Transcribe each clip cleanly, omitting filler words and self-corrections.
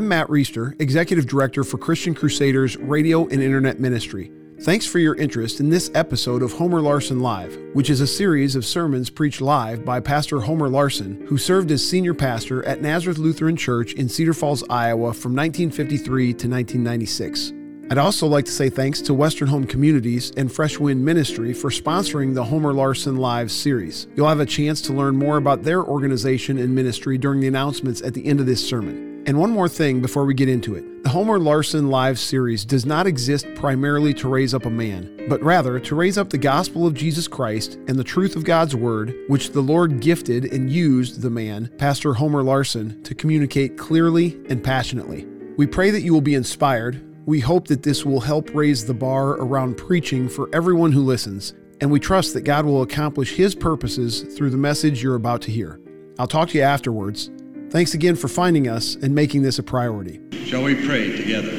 Matt Reister, Executive Director for Christian Crusaders Radio and Internet Ministry. Thanks for your interest in this episode of Homer Larson Live, which is a series of sermons preached live by Pastor Homer Larson, who served as senior pastor at Nazareth Lutheran Church in Cedar Falls, Iowa from 1953 to 1996. I'd also like to say thanks to Western Home Communities and Fresh Wind Ministry for sponsoring the Homer Larson Live series. You'll have a chance to learn more about their organization and ministry during the announcements at the end of this sermon. And one more thing before we get into it. The Homer Larson Live series does not exist primarily to raise up a man, but rather to raise up the gospel of Jesus Christ and the truth of God's word, which the Lord gifted and used the man, Pastor Homer Larson, to communicate clearly and passionately. We pray that you will be inspired. We hope that this will help raise the bar around preaching for everyone who listens, and we trust that God will accomplish His purposes through the message you're about to hear. I'll talk to you afterwards. Thanks again for finding us and making this a priority. Shall we pray together?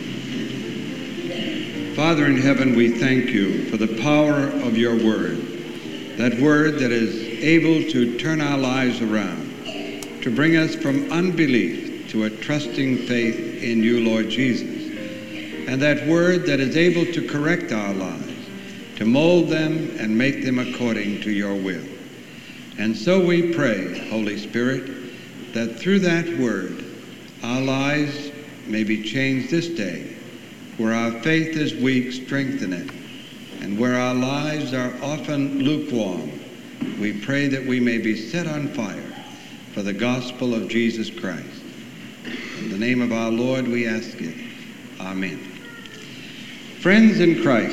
Father in heaven, we thank you for the power of your word, that word that is able to turn our lives around, to bring us from unbelief to a trusting faith in you, Lord Jesus. And that word that is able to correct our lives, to mold them and make them according to your will. And so we pray, Holy Spirit, that through that word, our lives may be changed this day. Where our faith is weak, strengthen it. And where our lives are often lukewarm, we pray that we may be set on fire for the gospel of Jesus Christ. In the name of our Lord, we ask it. Amen. Friends in Christ,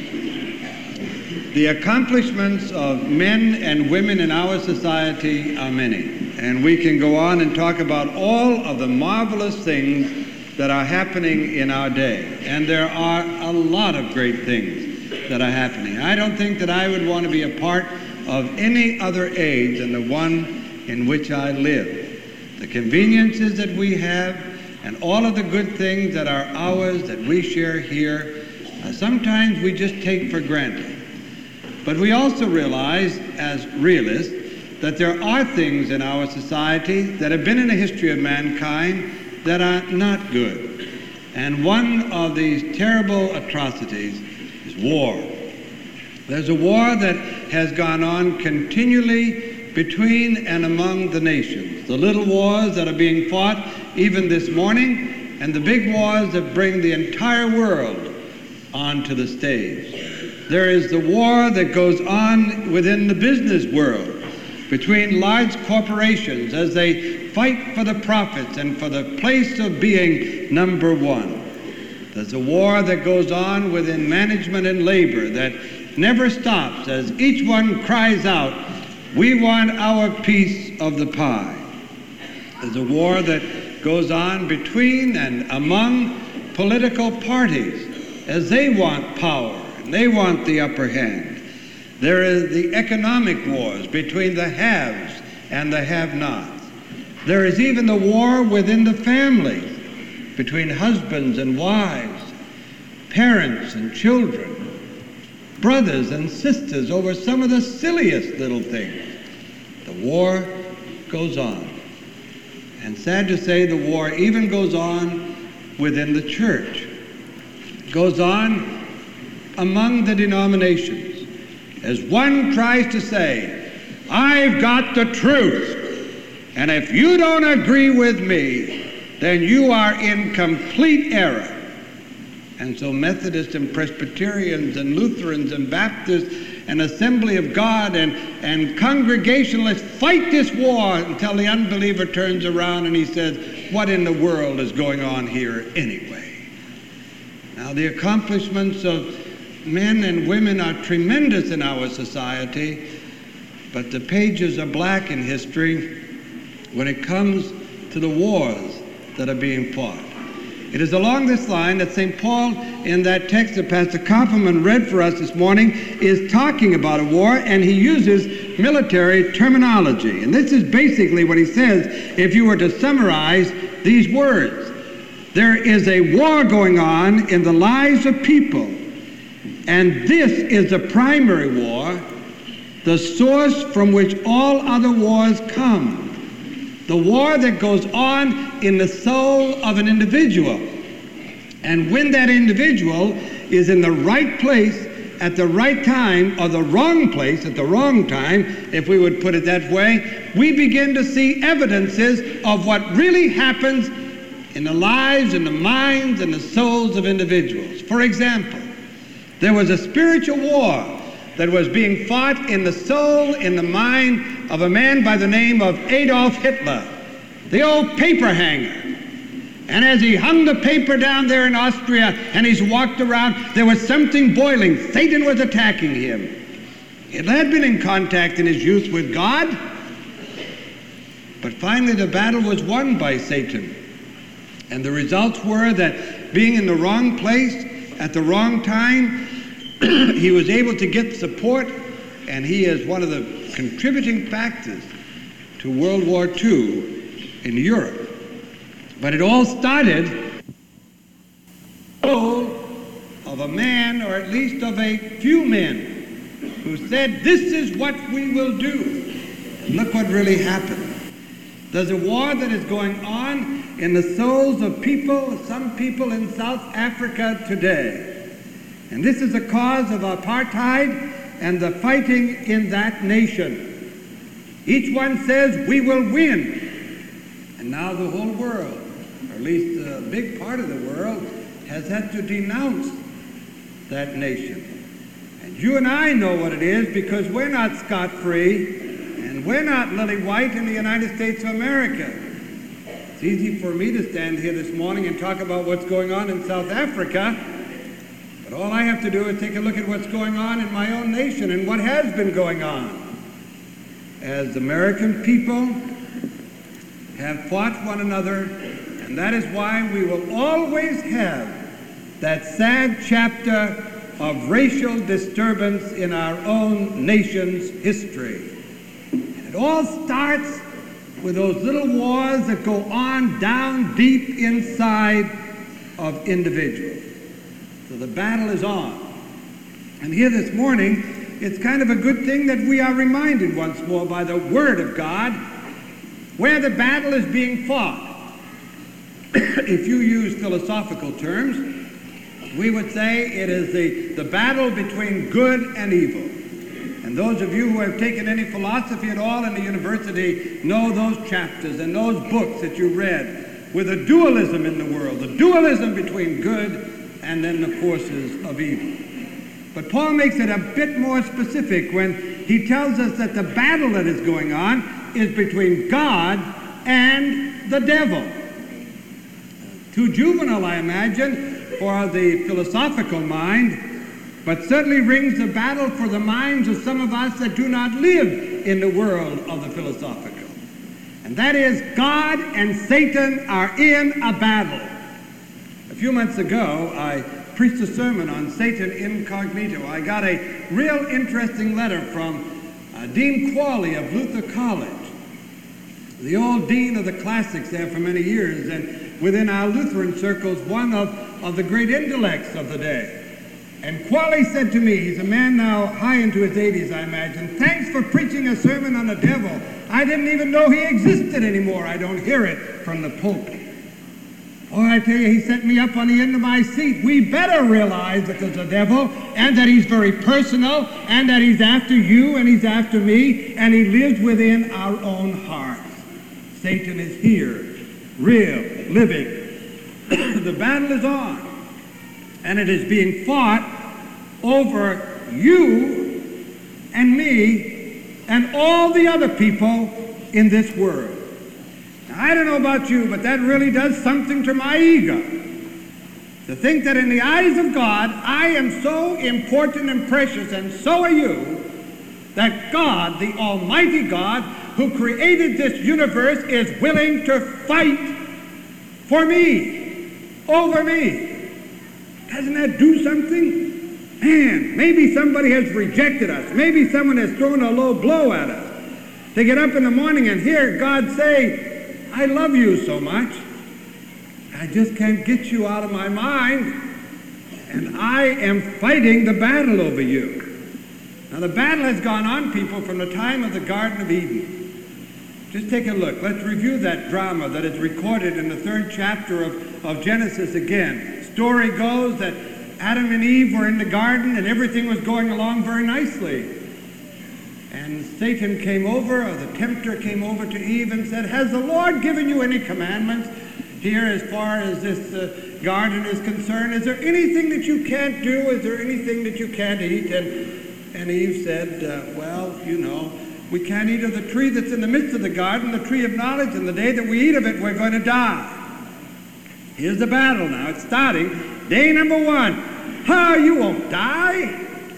the accomplishments of men and women in our society are many, and we can go on and talk about all of the marvelous things that are happening in our day, and there are a lot of great things that are happening. I don't think that I would want to be a part of any other age than the one in which I live. The conveniences that we have and all of the good things that are ours that we share here, sometimes we just take for granted. But we also realize, as realists, that there are things in our society that have been in the history of mankind that are not good. And one of these terrible atrocities is war. There's a war that has gone on continually between and among the nations. The little wars that are being fought even this morning, and the big wars that bring the entire world onto the stage. There is the war that goes on within the business world between large corporations as they fight for the profits and for the place of being number one. There's a war that goes on within management and labor that never stops as each one cries out, "We want our piece of the pie." There's a war that goes on between and among political parties as they want power and they want the upper hand. There is the economic wars between the haves and the have-nots. There is even the war within the family between husbands and wives, parents and children, brothers and sisters over some of the silliest little things. The war goes on. And sad to say, the war even goes on within the church. Goes on among the denominations as one tries to say, "I've got the truth, and if you don't agree with me, then you are in complete error." And so Methodists and Presbyterians and Lutherans and Baptists and Assembly of God and Congregationalists fight this war until the unbeliever turns around and he says, "What in the world is going on here anyway?" Now, the accomplishments of men and women are tremendous in our society, but the pages are black in history when it comes to the wars that are being fought. It is along this line that St. Paul, in that text that Pastor Kaufman read for us this morning, is talking about a war, and he uses military terminology. And this is basically what he says if you were to summarize these words. There is a war going on in the lives of people, and this is the primary war, the source from which all other wars come. the war that goes on in the soul of an individual. And when that individual is in the right place at the right time, or the wrong place at the wrong time, if we would put it that way, we begin to see evidences of what really happens in the lives and the minds and the souls of individuals. For example, there was a spiritual war that was being fought in the soul, in the mind of a man by the name of Adolf Hitler, the old paper hanger. And as he hung the paper down there in Austria and he's walked around, there was something boiling. Satan was attacking him. Hitler had been in contact in his youth with God, but finally the battle was won by Satan. And the results were that being in the wrong place at the wrong time, he was able to get support, and he is one of the contributing factors to World War II in Europe. But it all started of a man, or at least of a few men, who said, this is what we will do. And look what really happened. There's a war that is going on in the souls of people, some people in South Africa today. And this is a cause of apartheid and the fighting in that nation. Each one says, we will win. And now the whole world, or at least a big part of the world, has had to denounce that nation. And you and I know what it is, because we're not scot-free, and we're not Lily White in the United States of America. It's easy for me to stand here this morning and talk about what's going on in South Africa, but all I have to do is take a look at what's going on in my own nation and what has been going on. As American people have fought one another, and that is why we will always have that sad chapter of racial disturbance in our own nation's history. And it all starts with those little wars that go on down deep inside of individuals. So the battle is on. And here this morning, it's kind of a good thing that we are reminded once more by the Word of God where the battle is being fought. If you use philosophical terms, we would say it is the battle between good and evil. And those of you who have taken any philosophy at all in the university know those chapters and those books that you read with a dualism in the world, the dualism between good and then the forces of evil. But Paul makes it a bit more specific when he tells us that the battle that is going on is between God and the devil. Too juvenile, I imagine, for the philosophical mind, but certainly rings the battle for the minds of some of us that do not live in the world of the philosophical. And that is, God and Satan are in a battle. A few months ago, I preached a sermon on Satan incognito. I got a real interesting letter from Dean Qualley of Luther College, the old dean of the classics there for many years, and within our Lutheran circles, one of the great intellects of the day. And Qualley said to me, he's a man now high into his 80s, I imagine, thanks for preaching a sermon on the devil. I didn't even know he existed anymore. I don't hear it from the pulpit. Oh, I tell you, he set me up on the end of my seat. We better realize that there's a devil, and that he's very personal, and that he's after you, and he's after me, and he lives within our own hearts. Satan is here, real, living. The battle is on, and it is being fought over you and me and all the other people in this world. Now, I don't know about you, but that really does something to my ego. To think that in the eyes of God, I am so important and precious, and so are you, that God, the Almighty God, who created this universe, is willing to fight for me, over me. Doesn't that do something? Man, maybe somebody has rejected us. Maybe someone has thrown a low blow at us. To get up in the morning and hear God say, I love you so much. I just can't get you out of my mind. And I am fighting the battle over you. Now, the battle has gone on, people, from the time of the Garden of Eden. Just take a look. Let's review that drama that is recorded in the 3rd chapter of Genesis again. The story goes that Adam and Eve were in the garden and everything was going along very nicely. And Satan came over, or the tempter came over to Eve and said, "Has the Lord given you any commandments here as far as this garden is concerned? Is there anything that you can't do? Is there anything that you can't eat?" And Eve said, "Well, you know, we can't eat of the tree that's in the midst of the garden, the tree of knowledge, and the day that we eat of it, we're going to die." Here's the battle now. It's starting. Day number 1. You won't die.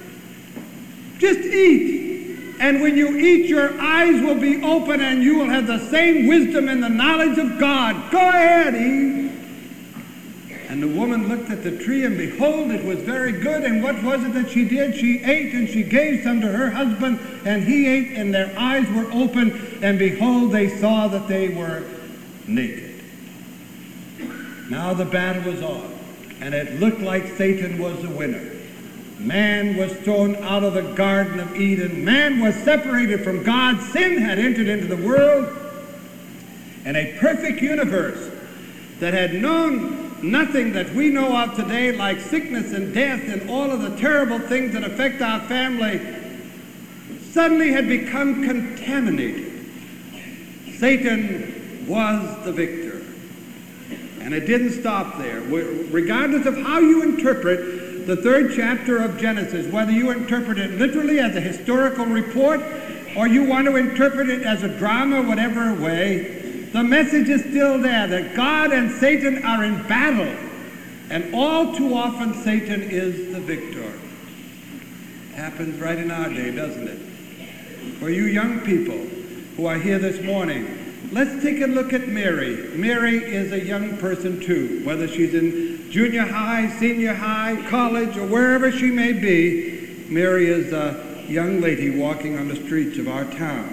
Just eat. And when you eat, your eyes will be open and you will have the same wisdom and the knowledge of God. Go ahead, Eve. And the woman looked at the tree, and behold, it was very good. And what was it that she did? She ate, and she gave some to her husband, and he ate, and their eyes were open, and behold, they saw that they were naked. Now the battle was on, and it looked like Satan was the winner. Man was thrown out of the Garden of Eden. Man was separated from God. Sin had entered into the world, and a perfect universe that had known nothing that we know of today, like sickness and death and all of the terrible things that affect our family, suddenly had become contaminated. Satan was the victor. And it didn't stop there. Regardless of how you interpret the 3rd chapter of Genesis, whether you interpret it literally as a historical report or you want to interpret it as a drama, whatever way, the message is still there, that God and Satan are in battle, and all too often Satan is the victor. It happens right in our day, doesn't it? For you young people who are here this morning, let's take a look at Mary. Mary is a young person too, whether she's in junior high, senior high, college, or wherever she may be. Mary is a young lady walking on the streets of our town.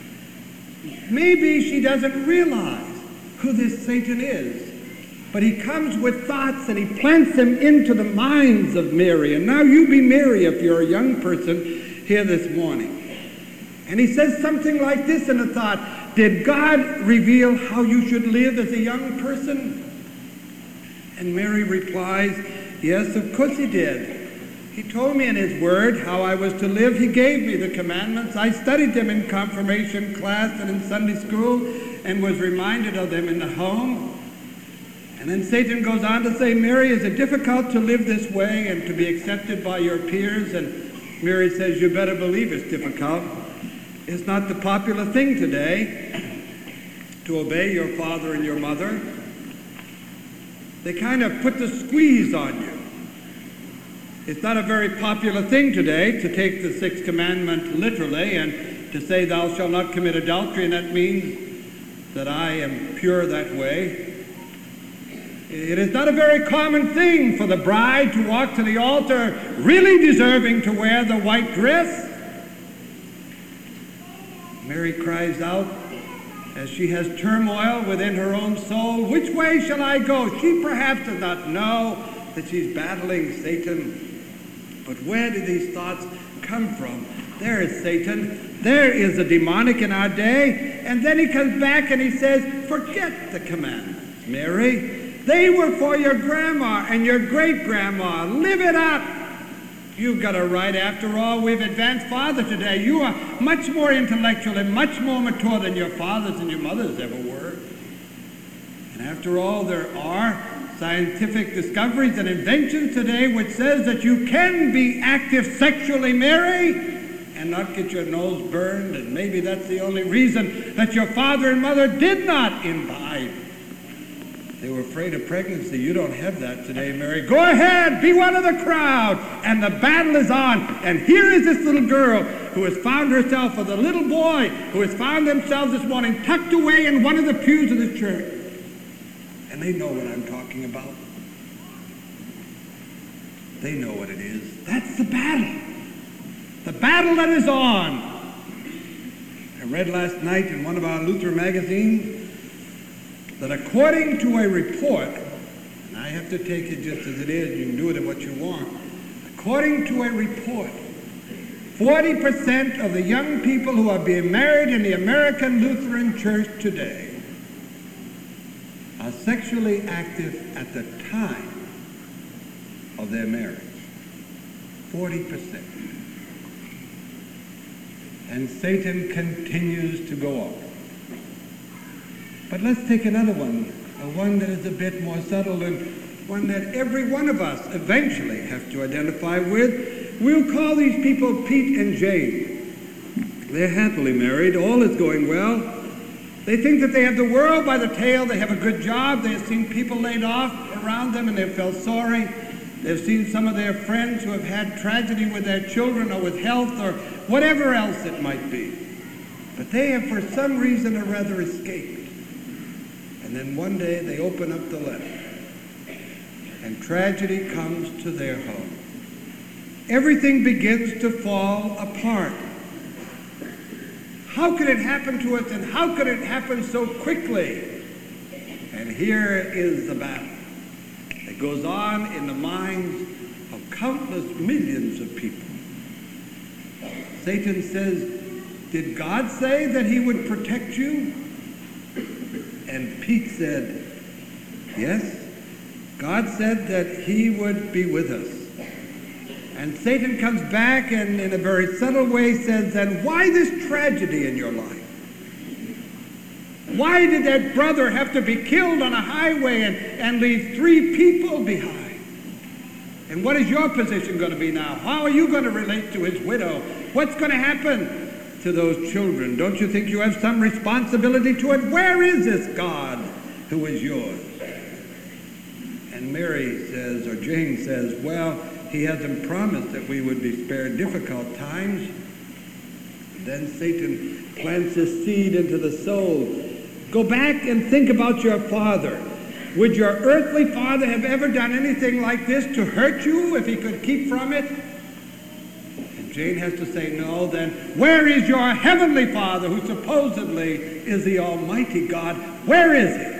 Maybe she doesn't realize who this Satan is, but he comes with thoughts and he plants them into the minds of Mary. And now you be Mary if you're a young person here this morning. And he says something like this in a thought: "Did God reveal how you should live as a young person?" And Mary replies, "Yes, of course he did. He told me in his word how I was to live. He gave me the commandments. I studied them in confirmation class and in Sunday school and was reminded of them in the home." And then Satan goes on to say, "Mary, is it difficult to live this way and to be accepted by your peers?" And Mary says, "You better believe it's difficult. It's not the popular thing today to obey your father and your mother. They kind of put the squeeze on you. It's not a very popular thing today to take the 6th commandment literally and to say, 'Thou shalt not commit adultery,' and that means that I am pure that way. It is not a very common thing for the bride to walk to the altar really deserving to wear the white dress." Mary cries out as she has turmoil within her own soul, "Which way shall I go?" She perhaps does not know that she's battling Satan. But where do these thoughts come from? There is Satan. There is the demonic in our day. And then he comes back and he says, "Forget the commandments, Mary. They were for your grandma and your great-grandma. Live it up. You've got a right. After all, we've advanced farther today. You are much more intellectual and much more mature than your fathers and your mothers ever were. And after all, there are scientific discoveries and inventions today which says that you can be active sexually, Mary, and not get your nose burned, and maybe that's the only reason that your father and mother did not imbibe. They were afraid of pregnancy. You don't have that today, Mary. Go ahead, be one of the crowd, and the battle is on. And here is this little girl who has found herself, or the little boy who has found themselves this morning tucked away in one of the pews of the church. And they know what I'm talking about. They know what it is. That's the battle. The battle that is on. I read last night in one of our Luther magazines that according to a report, and I have to take it just as it is, you can do it at what you want. According to a report, 40% of the young people who are being married in the American Lutheran Church today are sexually active at the time of their marriage. 40%. And Satan continues to go on. But let's take another one, one that is a bit more subtle and one that every one of us eventually have to identify with. We'll call these people Pete and Jane. They're happily married. All is going well. They think that they have the world by the tail. They have a good job. They have seen people laid off around them and they've felt sorry. They've seen some of their friends who have had tragedy with their children or with health or whatever else it might be. But they have for some reason or other escaped. And then one day they open up the letter and tragedy comes to their home. Everything begins to fall apart. How could it happen to us and how could it happen so quickly? And here is the battle. It goes on in the minds of countless millions of people. Satan says, did God say that he would protect you? And Pete said, yes, God said that he would be with us. And Satan comes back and in a very subtle way says, then why this tragedy in your life? Why did that brother have to be killed on a highway and leave 3 people behind? And what is your position going to be now? How are you going to relate to his widow? What's going to happen to those children? Don't you think you have some responsibility to it? Where is this God who is yours? And Mary says, or Jane says, well, he hasn't promised that we would be spared difficult times. Then Satan plants his seed into the soul. Go back and think about your father. Would your earthly father have ever done anything like this to hurt you if he could keep from it? And Jane has to say, no, then where is your heavenly Father who supposedly is the Almighty God? Where is he?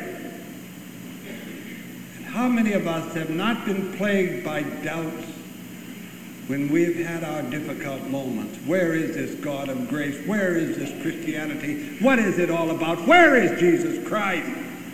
And how many of us have not been plagued by doubts when we've had our difficult moments? Where is this God of grace? Where is this Christianity? What is it all about? Where is Jesus Christ?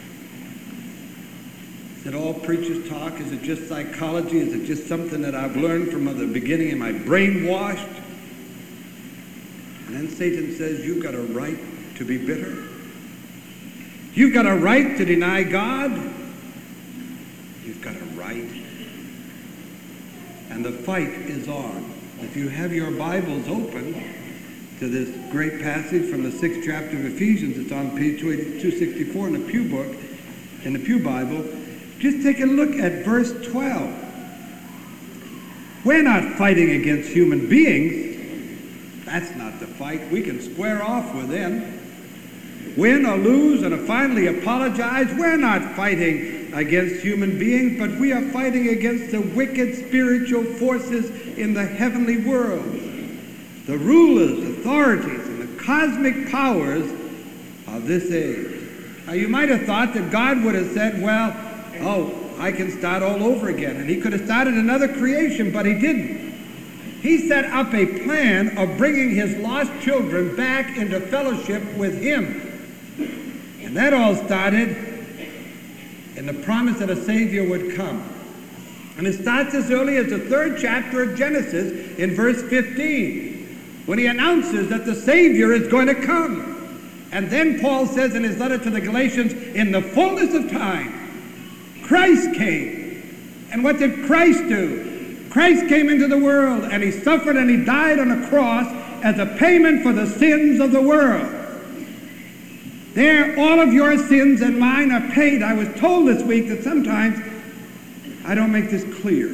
Is it all preachers talk? Is it just psychology? Is it just something that I've learned from the beginning? Am I brainwashed? And then Satan says, you've got a right to be bitter. You've got a right to deny God. You've got a right. And the fight is on. If you have your Bibles open to this great passage from the 6th chapter of Ephesians, it's on page 264 in the Pew book, in the Pew Bible. Just take a look at verse 12. We're not fighting against human beings. That's not the fight. We can square off with them. Win or lose and finally apologize. We're not fighting against human beings, but we are fighting against the wicked spiritual forces in the heavenly world. The rulers, authorities, and the cosmic powers of this age. Now you might have thought that God would have said, well, I can start all over again. And he could have started another creation, but he didn't. He set up a plan of bringing his lost children back into fellowship with him. And that all started in the promise that a Savior would come. And it starts as early as the 3rd chapter of Genesis in verse 15, when he announces that the Savior is going to come. And then Paul says in his letter to the Galatians, in the fullness of time, Christ came. And what did Christ do? Christ came into the world and he suffered and he died on a cross as a payment for the sins of the world. There, all of your sins and mine are paid. I was told this week that sometimes I don't make this clear.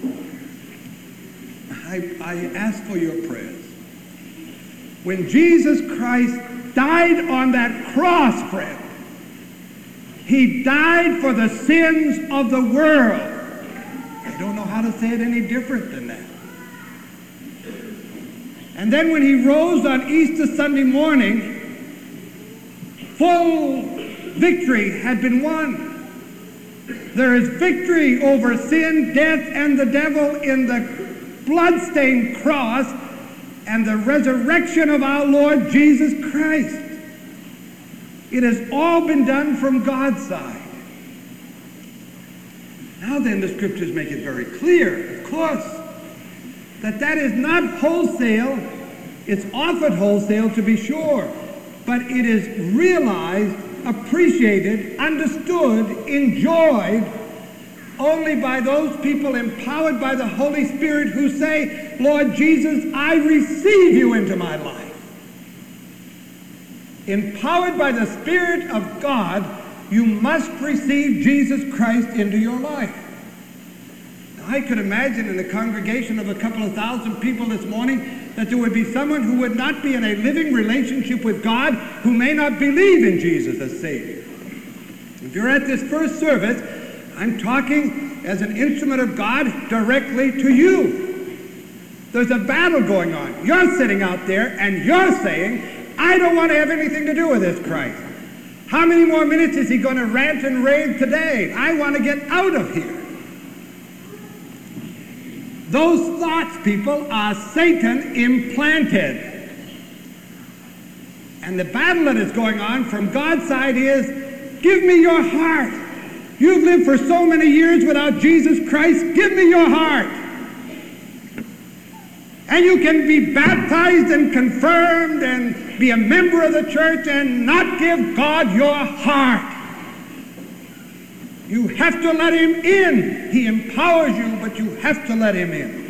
I ask for your prayers. When Jesus Christ died on that cross, friend, he died for the sins of the world. I don't know how to say it any different than that. And then when he rose on Easter Sunday morning, full victory had been won. There is victory over sin, death, and the devil in the blood-stained cross, and the resurrection of our Lord Jesus Christ. It has all been done from God's side. Now then, the scriptures make it very clear, of course, that is not wholesale. It's offered wholesale, to be sure, but it is realized, appreciated, understood, enjoyed only by those people empowered by the Holy Spirit who say, Lord Jesus, I receive you into my life. Empowered by the Spirit of God, you must receive Jesus Christ into your life. Now, I could imagine in a congregation of a couple of thousand people this morning that there would be someone who would not be in a living relationship with God, who may not believe in Jesus as Savior. If you're at this first service, I'm talking as an instrument of God directly to you. There's a battle going on. You're sitting out there and you're saying, I don't want to have anything to do with this Christ. How many more minutes is he going to rant and rave today? I want to get out of here. Those thoughts, people, are Satan implanted. And the battle that is going on from God's side is, give me your heart. You've lived for so many years without Jesus Christ. Give me your heart. And you can be baptized and confirmed and be a member of the church and not give God your heart. You have to let him in. He empowers you, but you have to let him in.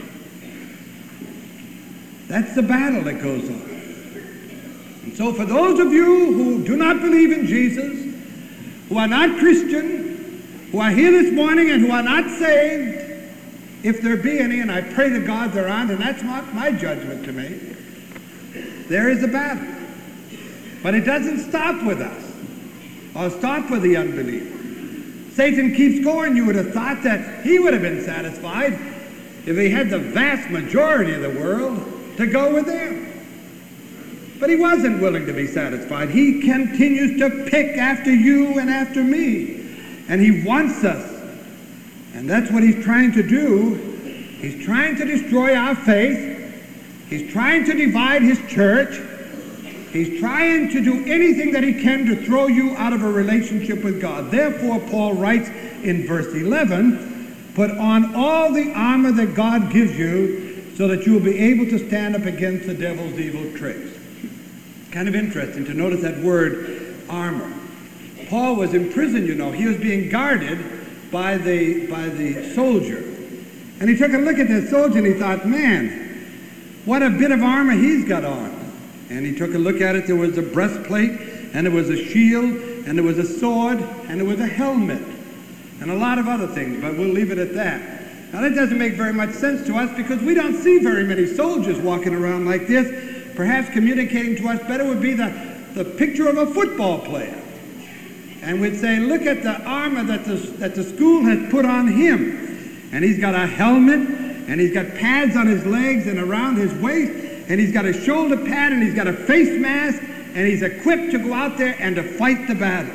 That's the battle that goes on. And so for those of you who do not believe in Jesus, who are not Christian, who are here this morning and who are not saved, if there be any, and I pray to God there aren't, and that's not my judgment to make, there is a battle. But it doesn't stop with us or stop with the unbeliever. Satan keeps going. You would have thought that he would have been satisfied if he had the vast majority of the world to go with him. But he wasn't willing to be satisfied. He continues to pick after you and after me. And he wants us. And that's what he's trying to do. He's trying to destroy our faith. He's trying to divide his church. He's trying to do anything that he can to throw you out of a relationship with God. Therefore, Paul writes in verse 11, put on all the armor that God gives you so that you will be able to stand up against the devil's evil tricks. Kind of interesting to notice that word, armor. Paul was in prison, you know. He was being guarded by the soldier. And he took a look at that soldier and he thought, man, what a bit of armor he's got on. And he took a look at it. There was a breastplate, and there was a shield, and there was a sword, and there was a helmet, and a lot of other things, but we'll leave it at that. Now, that doesn't make very much sense to us because we don't see very many soldiers walking around like this. Perhaps communicating to us better would be the picture of a football player. And we'd say, look at the armor that the school has put on him. And he's got a helmet, and he's got pads on his legs and around his waist, and he's got a shoulder pad, and he's got a face mask, and he's equipped to go out there and to fight the battle.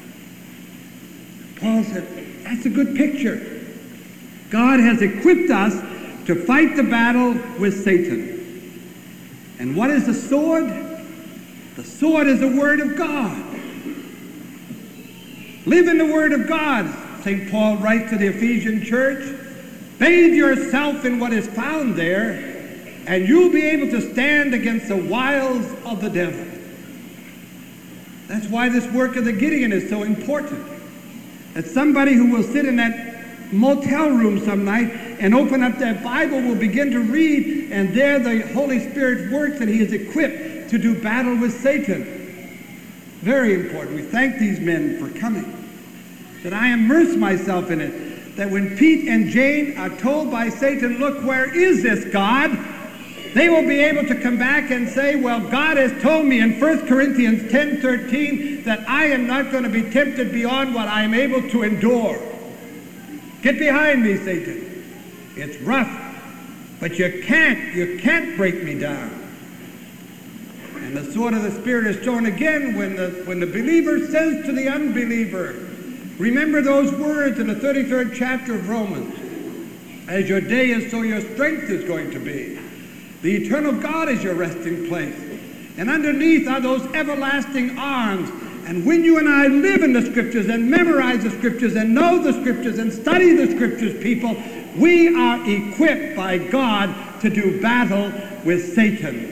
Paul said, that's a good picture. God has equipped us to fight the battle with Satan. And what is the sword? The sword is the Word of God. Live in the Word of God, St. Paul writes to the Ephesian church. Bathe yourself in what is found there, and you'll be able to stand against the wiles of the devil. That's why this work of the Gideon is so important. That somebody who will sit in that motel room some night and open up that Bible will begin to read, and there the Holy Spirit works and he is equipped to do battle with Satan. Very important. We thank these men for coming. That I immerse myself in it. That when Pete and Jane are told by Satan, look, where is this God? They will be able to come back and say, well, God has told me in 1 Corinthians 10:13 that I am not going to be tempted beyond what I am able to endure. Get behind me, Satan. It's rough, but you can't break me down. And the sword of the Spirit is shown again when the believer says to the unbeliever, remember those words in the 33rd chapter of Romans. As your day is, so your strength is going to be. The eternal God is your resting place. And underneath are those everlasting arms. And when you and I live in the Scriptures and memorize the Scriptures and know the Scriptures and study the Scriptures, people, we are equipped by God to do battle with Satan.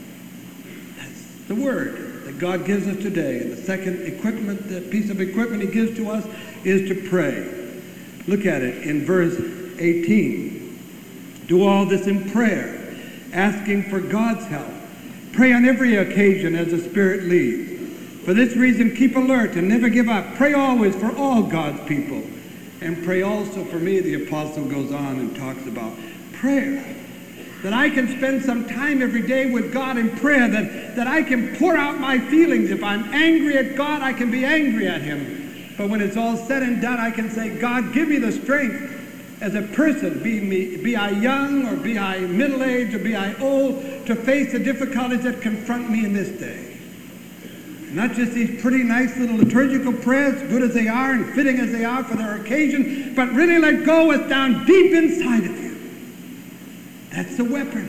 That's the word that God gives us today. And the second equipment, the piece of equipment he gives to us is to pray. Look at it in verse 18. Do all this in prayer, asking for God's help. Pray on every occasion as the Spirit leads. For this reason, keep alert and never give up. Pray always for all God's people. And pray also for me. The apostle goes on and talks about prayer. That I can spend some time every day with God in prayer. That I can pour out my feelings. If I'm angry at God, I can be angry at him. But when it's all said and done, I can say, God, give me the strength as a person, be I young or be I middle-aged or be I old, to face the difficulties that confront me in this day. Not just these pretty nice little liturgical prayers, good as they are and fitting as they are for their occasion, but really let go what's down deep inside of you. That's the weapon.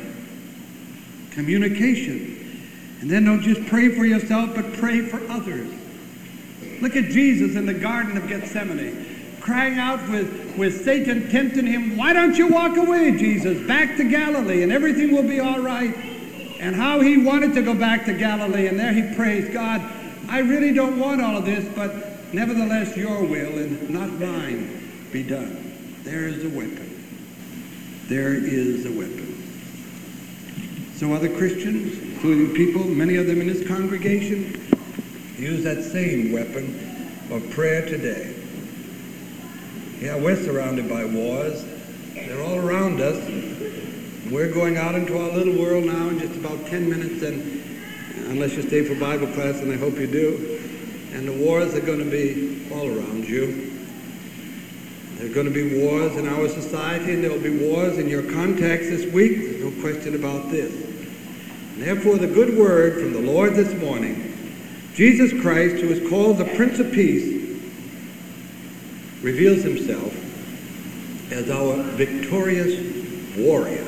Communication. And then don't just pray for yourself, but pray for others. Look at Jesus in the Garden of Gethsemane, crying out with Satan tempting him, why don't you walk away, Jesus, back to Galilee and everything will be all right. And how he wanted to go back to Galilee, and there he prays, God, I really don't want all of this, but nevertheless your will and not mine be done. There is a weapon. There is a weapon. So other Christians, including people, many of them in this congregation, use that same weapon of prayer today. Yeah, we're surrounded by wars. They're all around us. We're going out into our little world now in just about 10 minutes, and unless you stay for Bible class, and I hope you do. And the wars are going to be all around you. There are going to be wars in our society, and there will be wars in your contacts this week. There's no question about this. And therefore, the good word from the Lord this morning, Jesus Christ, who is called the Prince of Peace, reveals himself as our victorious warrior.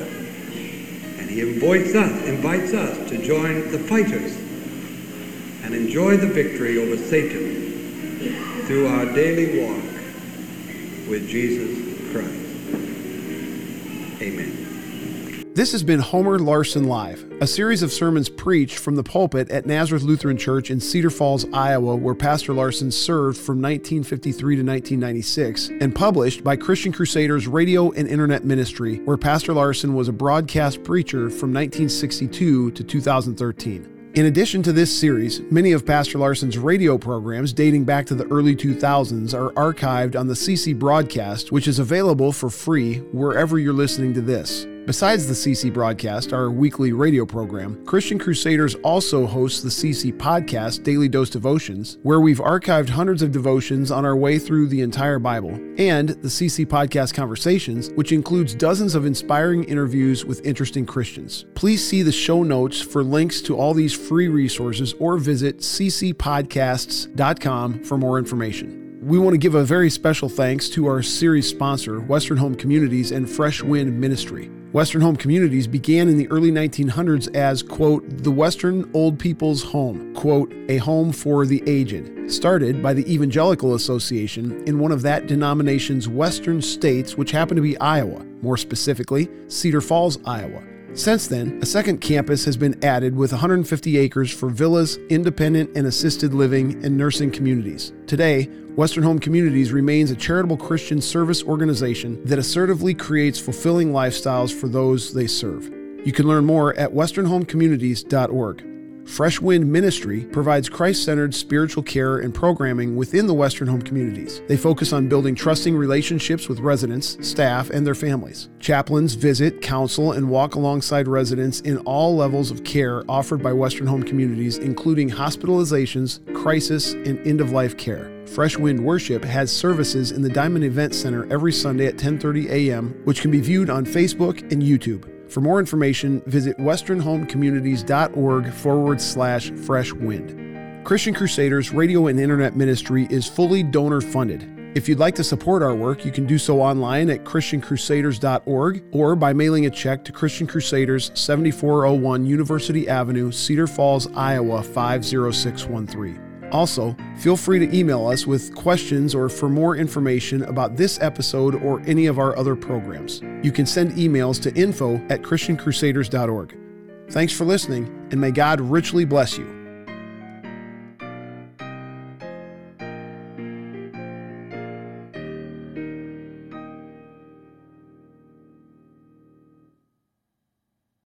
He invites us to join the fighters and enjoy the victory over Satan through our daily walk with Jesus Christ. Amen. This has been Homer Larson Live, a series of sermons preached from the pulpit at Nazareth Lutheran Church in Cedar Falls, Iowa, where Pastor Larson served from 1953 to 1996, and published by Christian Crusaders Radio and Internet Ministry, where Pastor Larson was a broadcast preacher from 1962 to 2013. In addition to this series, many of Pastor Larson's radio programs dating back to the early 2000s are archived on the CC Broadcast, which is available for free wherever you're listening to this. Besides the CC Broadcast, our weekly radio program, Christian Crusaders also hosts the CC Podcast Daily Dose Devotions, where we've archived hundreds of devotions on our way through the entire Bible, and the CC Podcast Conversations, which includes dozens of inspiring interviews with interesting Christians. Please see the show notes for links to all these free resources or visit ccpodcasts.com for more information. We want to give a very special thanks to our series sponsor, Western Home Communities and Fresh Wind Ministry. Western Home Communities began in the early 1900s as, quote, the Western Old People's Home, quote, a home for the aged, started by the Evangelical Association in one of that denomination's western states, which happened to be Iowa, more specifically, Cedar Falls, Iowa. Since then, a second campus has been added with 150 acres for villas, independent and assisted living, and nursing communities. Today, Western Home Communities remains a charitable Christian service organization that assertively creates fulfilling lifestyles for those they serve. You can learn more at westernhomecommunities.org. Fresh Wind Ministry provides Christ-centered spiritual care and programming within the Western Home Communities. They focus on building trusting relationships with residents, staff, and their families. Chaplains visit, counsel, and walk alongside residents in all levels of care offered by Western Home Communities, including hospitalizations, crisis, and end-of-life care. Fresh Wind Worship has services in the Diamond Event Center every Sunday at 10:30 a.m., which can be viewed on Facebook and YouTube. For more information, visit westernhomecommunities.org/freshwind. Christian Crusaders Radio and Internet Ministry is fully donor funded. If you'd like to support our work, you can do so online at christiancrusaders.org or by mailing a check to Christian Crusaders, 7401 University Avenue, Cedar Falls, Iowa 50613. Also, feel free to email us with questions or for more information about this episode or any of our other programs. You can send emails to info@christiancrusaders.org. Thanks for listening, and may God richly bless you.